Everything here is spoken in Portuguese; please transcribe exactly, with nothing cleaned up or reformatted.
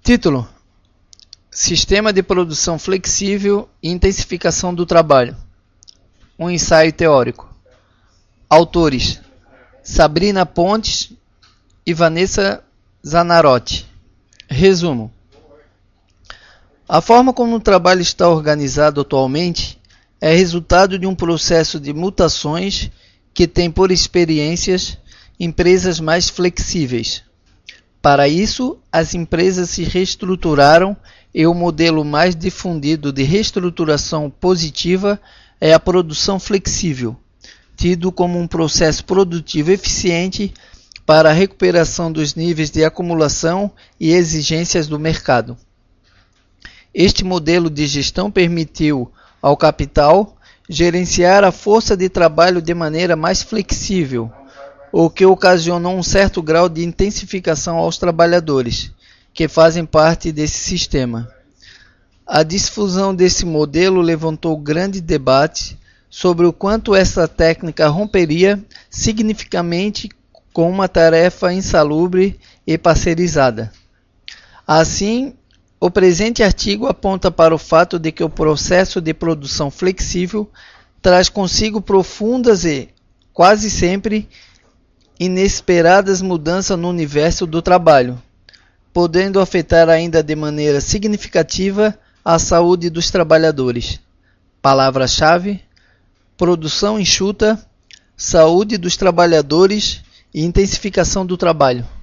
Título: Sistema de produção flexível e intensificação do trabalho. Um ensaio teórico. Autores: Sabrina Pontes e Vanessa Zanarotti. Resumo: a forma como o trabalho está organizado atualmente é resultado de um processo de mutações que tem por experiências empresas mais flexíveis. Para isso, as empresas se reestruturaram e o modelo mais difundido de reestruturação positiva é a produção flexível, tido como um processo produtivo eficiente para a recuperação dos níveis de acumulação e exigências do mercado. Este modelo de gestão permitiu ao capital gerenciar a força de trabalho de maneira mais flexível, o que ocasionou um certo grau de intensificação aos trabalhadores, que fazem parte desse sistema. A difusão desse modelo levantou grande debate sobre o quanto essa técnica romperia significativamente com uma tarefa insalubre e parcerizada. Assim, o presente artigo aponta para o fato de que o processo de produção flexível traz consigo profundas e, quase sempre, inesperadas mudanças no universo do trabalho, podendo afetar ainda de maneira significativa a saúde dos trabalhadores. Palavra-chave: produção enxuta, saúde dos trabalhadores e intensificação do trabalho.